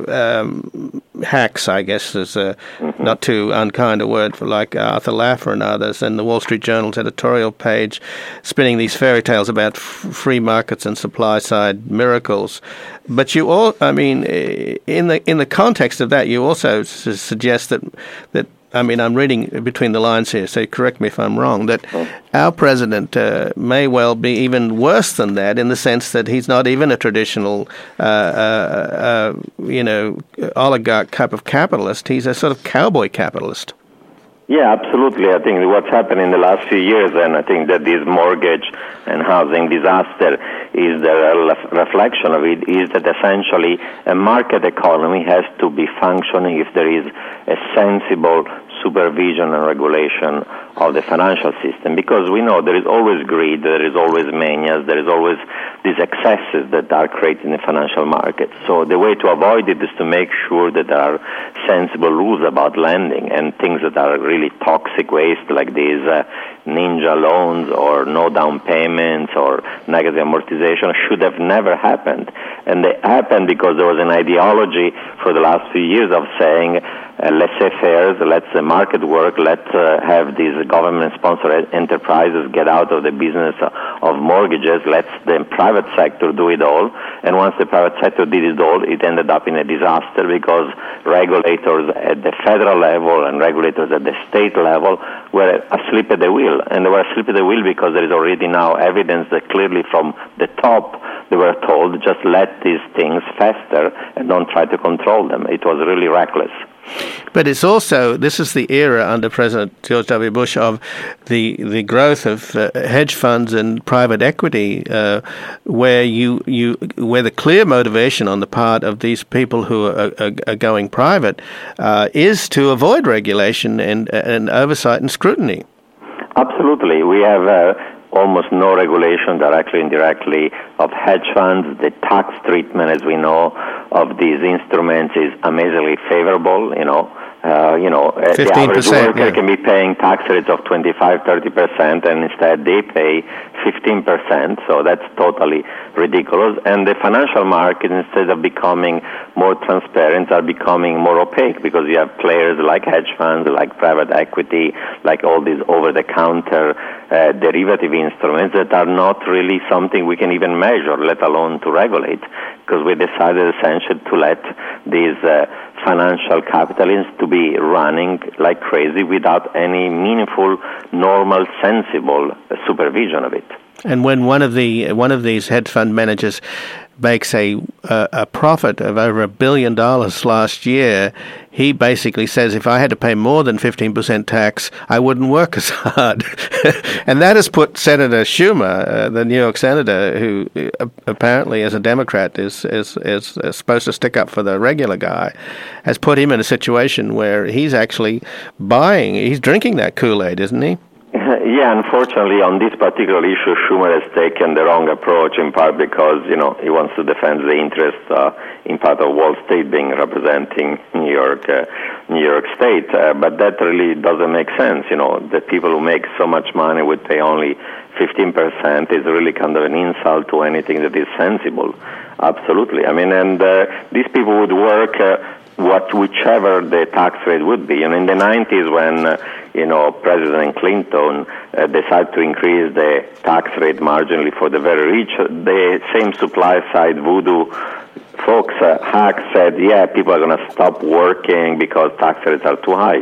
um, hacks, I guess is a mm-hmm. not too unkind a word for, like Arthur Laffer and others, and the Wall Street Journal's editorial page, spinning these fairy tales about f- free markets and supply side miracles. But you all, I mean, in the in the context of that, you also s- suggest that that. I mean, I'm reading between the lines here, so correct me if I'm wrong, that our president uh, may well be even worse than that in the sense that he's not even a traditional, uh, uh, uh, you know, oligarch type of capitalist. He's a sort of cowboy capitalist. Yeah, absolutely. I think what's happened in the last few years, and I think that this mortgage and housing disaster is the reflection of it, is that essentially a market economy has to be functioning if there is a sensible supervision and regulation of the financial system, because we know there is always greed, there is always manias, there is always these excesses that are created in the financial market. So the way to avoid it is to make sure that there are sensible rules about lending, and things that are really toxic waste like these uh, ninja loans or no down payments or negative amortization should have never happened. And they happened because there was an ideology for the last few years of saying uh, laissez-faire, let the market work, let's uh, have these government-sponsored enterprises get out of the business of mortgages, let the private sector do it all. And once the private sector did it all, it ended up in a disaster because regulators at the federal level and regulators at the state level were asleep at the wheel. And they were asleep at the wheel because there is already now evidence that clearly from the top they were told, just let these things fester and don't try to control them. It was really reckless. But it's also, this is the era under President George W. Bush of the the growth of uh, hedge funds and private equity, uh, where you you where the clear motivation on the part of these people who are, are, are going private uh, is to avoid regulation and and oversight and scrutiny. Absolutely, we have Uh, almost no regulation, directly and indirectly, of hedge funds. The tax treatment, as we know, of these instruments is amazingly favorable. You know, uh, you know, the average worker yeah. can be paying tax rates of twenty-five, thirty percent, and instead they pay fifteen percent. So that's totally ridiculous. And the financial market, instead of becoming more transparent, are becoming more opaque because you have players like hedge funds, like private equity, like all these over-the-counter uh, derivative instruments that are not really something we can even measure, let alone to regulate, because we decided essentially to let these uh, financial capitalists to be running like crazy without any meaningful, normal, sensible uh, supervision of it. And when one of the one of these hedge fund managers makes a a, a profit of over a billion dollars last year, he basically says, if I had to pay more than fifteen percent tax, I wouldn't work as hard. And that has put Senator Schumer, uh, the New York senator, who uh, apparently as a Democrat is, is, is supposed to stick up for the regular guy, has put him in a situation where he's actually buying, he's drinking that Kool-Aid, isn't he? Yeah, unfortunately, on this particular issue, Schumer has taken the wrong approach, in part because, you know, he wants to defend the interests, uh, in part of Wall Street being representing New York, uh, New York State. Uh, but that really doesn't make sense. You know, the people who make so much money would pay only fifteen percent is really kind of an insult to anything that is sensible. Absolutely. I mean, and uh, these people would work uh, what whichever the tax rate would be. And in the nineties, when uh, you know President Clinton uh, decided to increase the tax rate marginally for the very rich, the same supply side voodoo folks, uh, hacks said, yeah, people are going to stop working because tax rates are too high.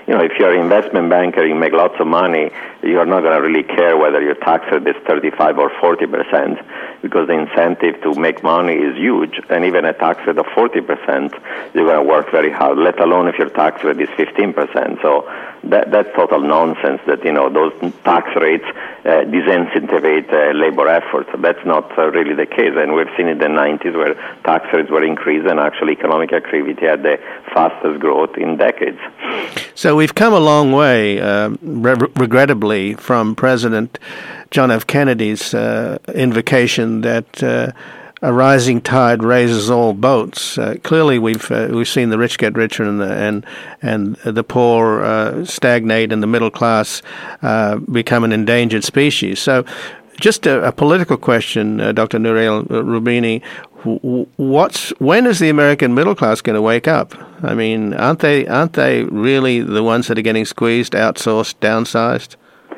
you know, if you're an investment banker, you make lots of money, you're not going to really care whether your tax rate is thirty-five or forty percent, because the incentive to make money is huge. And even a tax rate of forty percent, you're going to work very hard, let alone if your tax rate is fifteen percent. So that, that's total nonsense that, you know, those tax rates uh, disincentivate uh, labor efforts. That's not uh, really the case. And we've seen in the nineties where tax rates were increased and actually economic activity had the fastest growth in decades. So we've come a long way, uh, re- regrettably, from President John F. Kennedy's uh, invocation that uh, a rising tide raises all boats. Uh, clearly, we've uh, we've seen the rich get richer and the and and the poor uh, stagnate, and the middle class uh, become an endangered species. So, just a, a political question, uh, Doctor Nouriel Roubini. What's when is the American middle class going to wake up? I mean, aren't they aren't they really the ones that are getting squeezed, outsourced, downsized?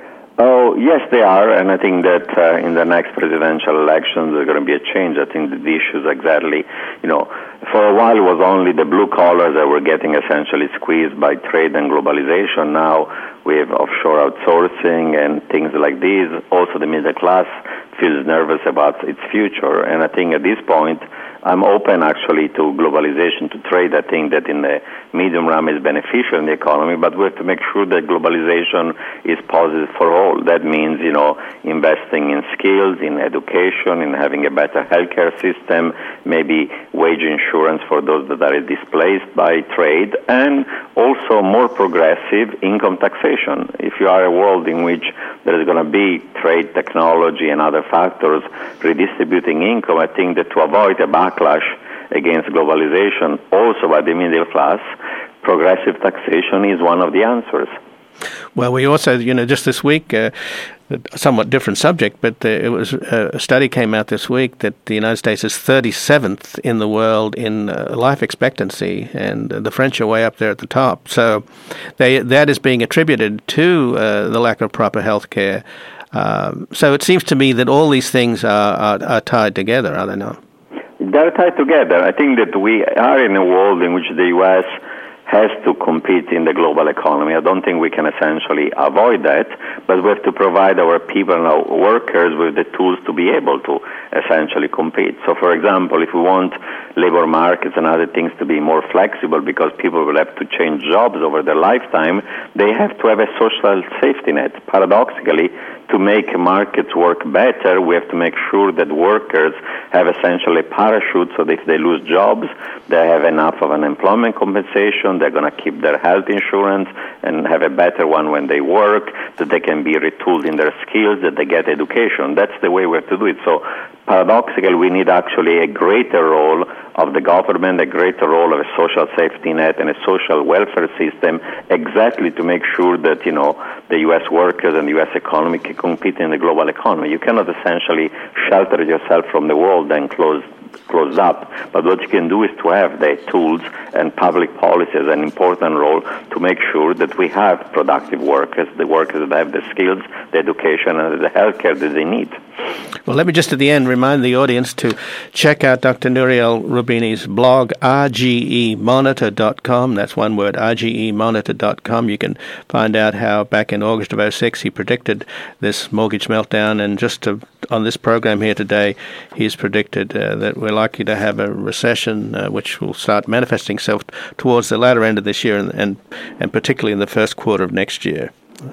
Oh, yes, they are, and I think that uh, in the next presidential elections there's going to be a change. I think the issues exactly, you know, for a while it was only the blue collars that were getting essentially squeezed by trade and globalization. Now we have offshore outsourcing and things like these. Also, the middle class feels nervous about its future, and I think at this point I'm open actually to globalization, to trade. I think that in the medium run is beneficial in the economy, but we have to make sure that globalization is positive for all. That means, you know, investing in skills, in education, in having a better healthcare system, maybe wage insurance for those that are displaced by trade, and also more progressive income taxation. If you are a world in which there is going to be trade, technology, and other factors redistributing income, I think that to avoid a backlash against globalization, also by the middle class, progressive taxation is one of the answers. Well, we also, you know, just this week, uh, a somewhat different subject, but uh, it was uh, a study came out this week that the United States is thirty-seventh in the world in uh, life expectancy, and uh, the French are way up there at the top. So they, that is being attributed to uh, the lack of proper health care. Um, so it seems to me that all these things are, are, are tied together, are they not? They're tied together. I think that we are in a world in which the U S has to compete in the global economy. I don't think we can essentially avoid that, but we have to provide our people and our workers with the tools to be able to essentially compete. So, for example, if we want labor markets and other things to be more flexible because people will have to change jobs over their lifetime, they have to have a social safety net. Paradoxically, to make markets work better, we have to make sure that workers have essentially a parachute so that if they lose jobs, they have enough of unemployment compensation, they're going to keep their health insurance and have a better one when they work, that they can be retooled in their skills, that they get education. That's the way we have to do it. So paradoxically, we need actually a greater role of the government, a greater role of a social safety net and a social welfare system, exactly to make sure that, you know, the U S workers and the U S economy can compete in the global economy. You cannot essentially shelter yourself from the world and close closed up. But what you can do is to have the tools and public policy as an important role to make sure that we have productive workers, the workers that have the skills, the education, and the healthcare that they need. Well, let me just at the end remind the audience to check out Doctor Nouriel Roubini's blog, R G E monitor dot com. That's one word, R G E monitor dot com. You can find out how back in August of oh six he predicted this mortgage meltdown, and just to, on this program here today, he's predicted uh, that we're likely to have a recession uh, which will start manifesting itself towards the latter end of this year and and, and particularly in the first quarter of next year.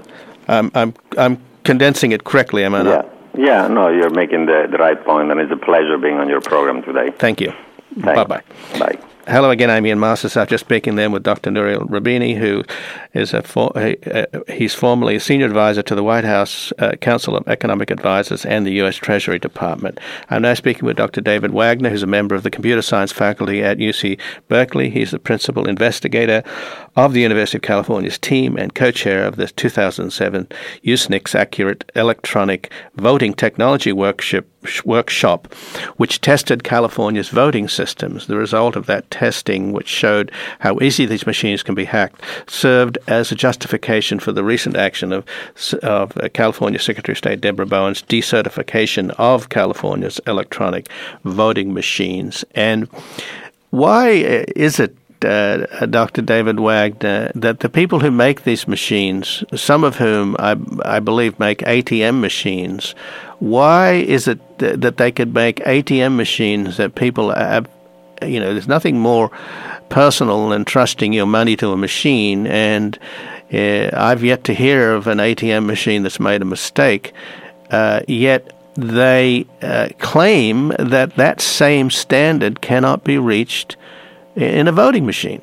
Um, I'm I'm condensing it correctly, am I not? Yeah. Yeah, no, you're making the, the right point, and it's a pleasure being on your program today. Thank you. Thanks. Bye-bye. Bye. Hello again, I'm Ian Masters. I'm just speaking then with Doctor Nouriel Roubini, who is a for, uh, he's formerly a senior advisor to the White House uh, Council of Economic Advisors and the U S Treasury Department. I'm now speaking with Doctor David Wagner, who's a member of the computer science faculty at U C Berkeley. He's the principal investigator of the University of California's team and co-chair of the two thousand seven U S N I C Accurate Electronic Voting Technology Workshop, workshop, which tested California's voting systems. The result of that testing, which showed how easy these machines can be hacked, served as a justification for the recent action of, of uh, California Secretary of State Deborah Bowen's decertification of California's electronic voting machines. And why is it uh, Doctor David Wagner, that the people who make these machines, some of whom I, I believe make A T M machines, why is it th- that they could make A T M machines that people have, you know, there's nothing more personal than trusting your money to a machine, and uh, I've yet to hear of an A T M machine that's made a mistake, uh, yet they uh, claim that that same standard cannot be reached in a voting machine.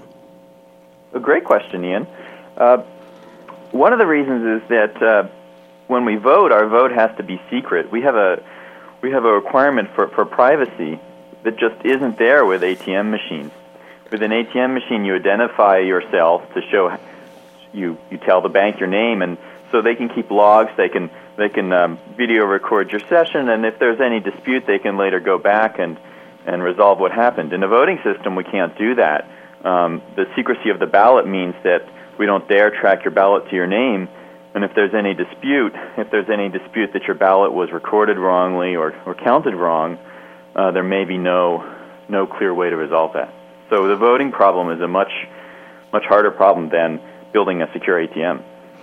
A great question, Ian. Uh, one of the reasons is that uh, when we vote, our vote has to be secret. We have a we have a requirement for, for privacy that just isn't there with A T M machines. With an A T M machine, you identify yourself to show you you tell the bank your name, and so they can keep logs. They can they can um, video record your session, and if there's any dispute, they can later go back and and resolve what happened. In a voting system, we can't do that. Um, the secrecy of the ballot means that we don't dare track your ballot to your name, and if there's any dispute, if there's any dispute that your ballot was recorded wrongly or, or counted wrong, uh, there may be no no clear way to resolve that. So the voting problem is a much much harder problem than building a secure A T M.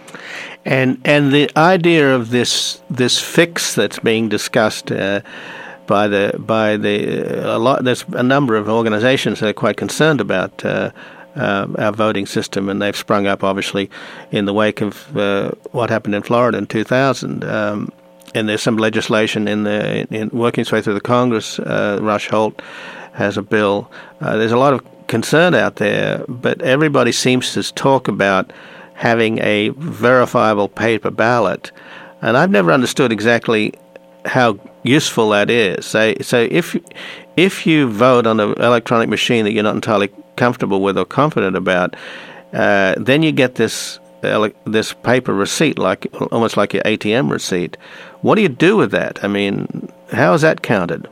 And and the idea of this this fix that's being discussed uh, by the by the a lot there's a number of organizations that are quite concerned about uh, uh, our voting system, and they've sprung up obviously in the wake of uh, what happened in Florida in two thousand. Um, and there's some legislation in the in working its way through the Congress. Uh, Rush Holt has a bill. Uh, there's a lot of concern out there, but everybody seems to talk about having a verifiable paper ballot, and I've never understood exactly how useful that is. So, so if if you vote on an electronic machine that you're not entirely comfortable with or confident about, uh, then you get this this paper receipt, like almost like your A T M receipt. What do you do with that? I mean, how is that counted?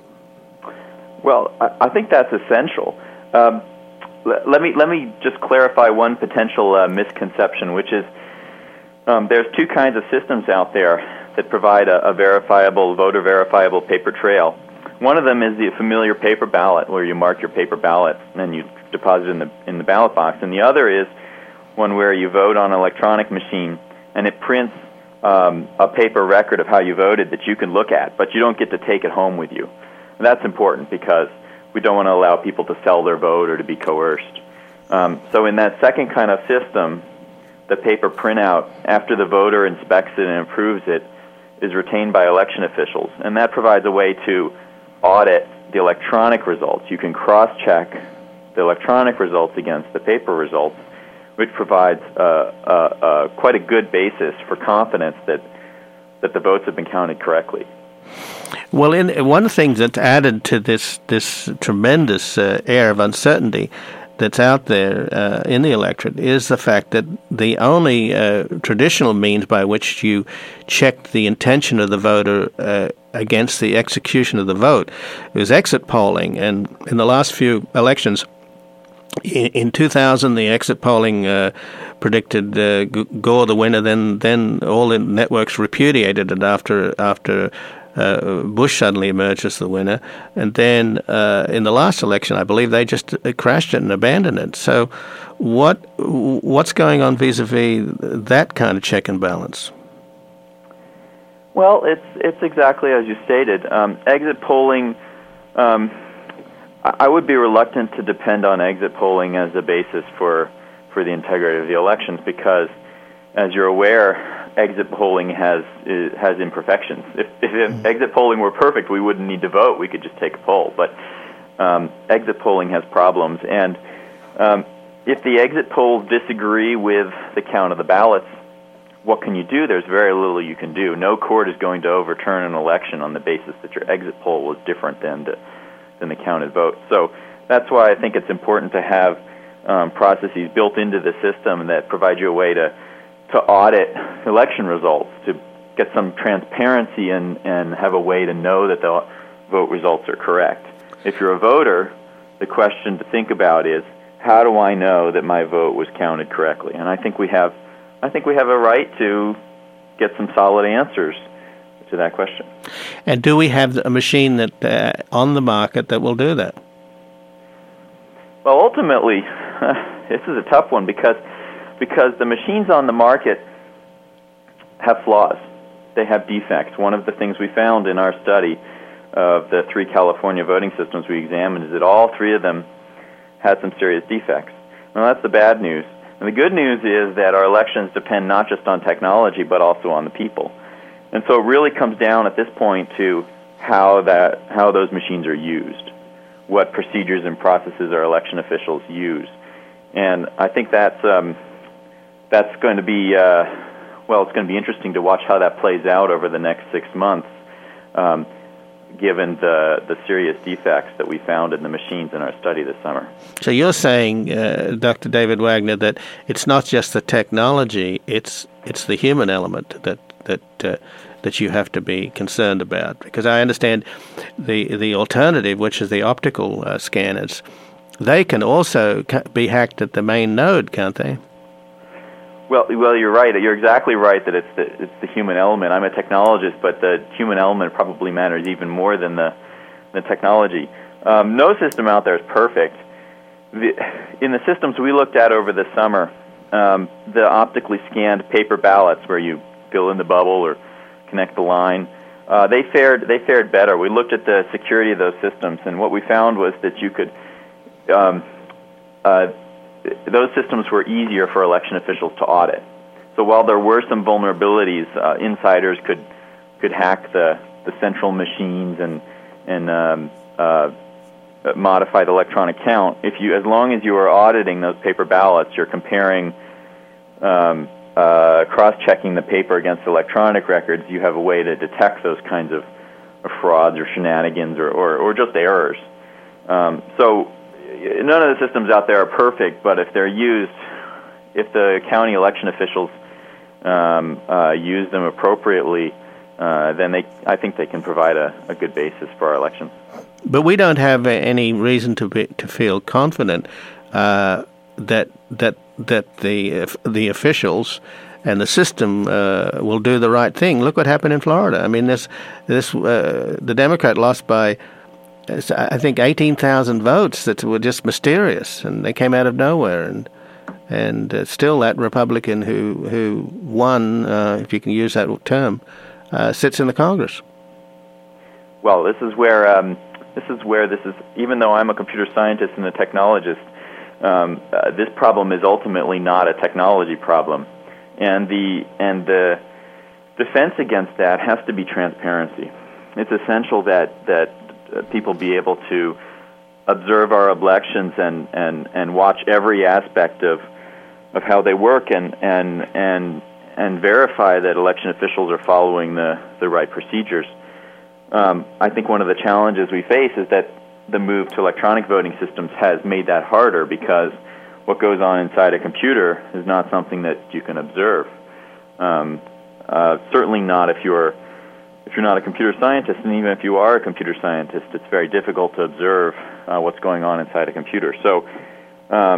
Well, I think that's essential. Um, let me let me just clarify one potential uh, misconception, which is um, there's two kinds of systems out there that provide a, a verifiable, voter verifiable paper trail. One of them is the familiar paper ballot, where you mark your paper ballot and you deposit it in the in the ballot box, and the other is one where you vote on an electronic machine and it prints um, a paper record of how you voted that you can look at, but you don't get to take it home with you. And that's important because we don't want to allow people to sell their vote or to be coerced. Um, so in that second kind of system, the paper printout, after the voter inspects it and approves it, is retained by election officials. And that provides a way to audit the electronic results. You can cross-check the electronic results against the paper results, which provides uh, uh, uh, quite a good basis for confidence that, that the votes have been counted correctly. Well, in, one thing that's added to this this tremendous uh, air of uncertainty that's out there uh, in the electorate is the fact that the only uh, traditional means by which you check the intention of the voter uh, against the execution of the vote is exit polling. And in the last few elections, in, in two thousand, the exit polling uh, predicted uh, Gore the winner. Then, then all the networks repudiated it after after. Uh, Bush suddenly emerged as the winner, and then uh, in the last election, I believe they just uh, crashed it and abandoned it. So, what what's going on vis-a-vis that kind of check and balance? Well, it's it's exactly as you stated. Um, exit polling, um, I would be reluctant to depend on exit polling as a basis for for the integrity of the elections because, as you're aware, exit polling has is, has imperfections. If, if exit polling were perfect, we wouldn't need to vote. We could just take a poll. But um, exit polling has problems. And um, if the exit polls disagree with the count of the ballots, what can you do? There's very little you can do. No court is going to overturn an election on the basis that your exit poll was different than the, than the counted vote. So that's why I think it's important to have um, processes built into the system that provide you a way to to audit election results, to get some transparency and, and have a way to know that the vote results are correct. If you're a voter, the question to think about is, how do I know that my vote was counted correctly? And I think we have I think we have a right to get some solid answers to that question. And do we have a machine that uh, on the market that will do that? Well, ultimately, this is a tough one because because the machines on the market have flaws. They have defects. One of the things we found in our study of the three California voting systems we examined is that all three of them had some serious defects. Well, that's the bad news. And the good news is that our elections depend not just on technology, but also on the people. And so it really comes down at this point to how that how those machines are used, what procedures and processes our election officials use. And I think that's um, that's going to be, uh, well, it's going to be interesting to watch how that plays out over the next six months, um, given the, the serious defects that we found in the machines in our study this summer. So you're saying, uh, Doctor David Wagner, that it's not just the technology, it's it's the human element that that uh, that you have to be concerned about. Because I understand the the alternative, which is the optical uh, scanners, they can also ca- be hacked at the main node, can't they? Well, well, you're right. You're exactly right that it's the it's the human element. I'm a technologist, but the human element probably matters even more than the the technology. Um, no system out there is perfect. The, in the systems we looked at over the summer, um, the optically scanned paper ballots, where you fill in the bubble or connect the line, uh, they fared they fared better. We looked at the security of those systems, and what we found was that you could. Um, uh, Those systems were easier for election officials to audit. So while there were some vulnerabilities, uh, insiders could could hack the, the central machines and and um, uh, modify the electronic count. If you, as long as you are auditing those paper ballots, you're comparing, um, uh, cross-checking the paper against electronic records. You have a way to detect those kinds of, of frauds or shenanigans or or, or just errors. Um, so. None of the systems out there are perfect, but if they're used, if the county election officials um, uh, use them appropriately, uh, then they, I think they can provide a, a good basis for our elections. But we don't have any reason to be, to feel confident uh, that that that the the officials and the system uh, will do the right thing. Look what happened in Florida. I mean, this this uh, the Democrat lost by, I think, eighteen thousand votes that were just mysterious, and they came out of nowhere. And and uh, still that Republican who who won, uh, if you can use that term, uh, sits in the Congress. Well, this is where um, this is where this is. Even though I'm a computer scientist and a technologist, um, uh, this problem is ultimately not a technology problem, and the and the defense against that has to be transparency. It's essential that that people be able to observe our elections and, and, and watch every aspect of of how they work and and and and verify that election officials are following the, the right procedures. Um, I think one of the challenges we face is that the move to electronic voting systems has made that harder, because what goes on inside a computer is not something that you can observe. Um, uh, certainly not if you're If you're not a computer scientist, and even if you are a computer scientist, it's very difficult to observe uh, what's going on inside a computer. So um,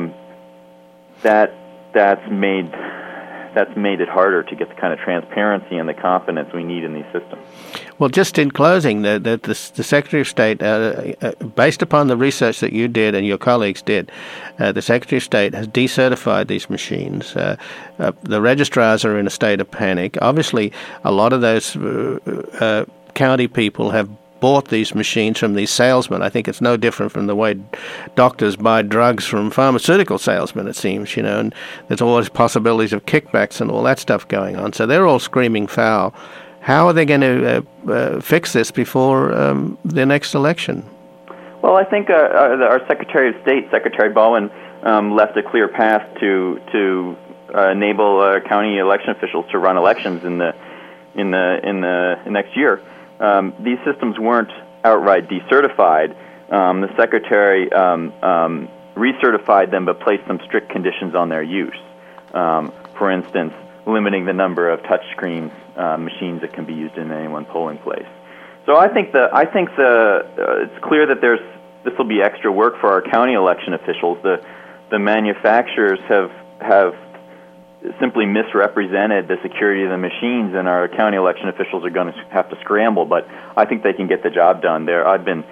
that that's made that's made it harder to get the kind of transparency and the confidence we need in these systems. Well, just in closing, the the, the, the Secretary of State, uh, uh, based upon the research that you did and your colleagues did, uh, the Secretary of State has decertified these machines. Uh, uh, the registrars are in a state of panic. Obviously, a lot of those uh, uh, county people have bought these machines from these salesmen. I think it's no different from the way doctors buy drugs from pharmaceutical salesmen, it seems, you know, and there's always possibilities of kickbacks and all that stuff going on. So they're all screaming foul. How are they going to uh, uh, fix this before um, the next election? Well, I think uh, our, our Secretary of State, Secretary Bowen, um, left a clear path to to uh, enable uh, county election officials to run elections in the in the in the next year. Um, these systems weren't outright decertified. Um, the Secretary um, um, recertified them, but placed some strict conditions on their use. Um, for instance, limiting the number of touchscreen uh, machines that can be used in any one polling place. So I think the I think the uh, it's clear that there's this will be extra work for our county election officials. The the manufacturers have have simply misrepresented the security of the machines, and our county election officials are going to have to scramble. But I think they can get the job done. There, I've been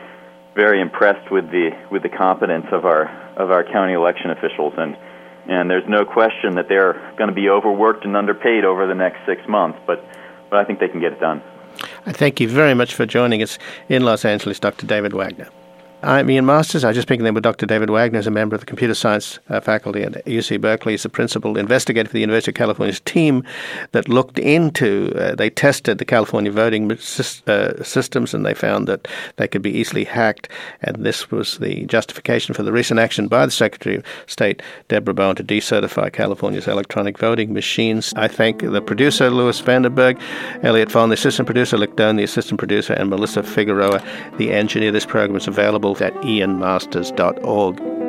very impressed with the with the competence of our of our county election officials, and and there's no question that they're going to be overworked and underpaid over the next six months. But but I think they can get it done. I thank you very much for joining us in Los Angeles, Doctor David Wagner. I'm Ian Masters. I was just speaking there with Doctor David Wagner, as a member of the computer science uh, faculty at U C Berkeley. He's the principal investigator for the University of California's team that looked into, uh, they tested the California voting sy- uh, systems, and they found that they could be easily hacked. And this was the justification for the recent action by the Secretary of State, Deborah Bowen, to decertify California's electronic voting machines. I thank the producer, Louis Vandenberg, Elliot Fong, the assistant producer, Lick Doan, the assistant producer, and Melissa Figueroa, the engineer. This program is available at ian masters dot org.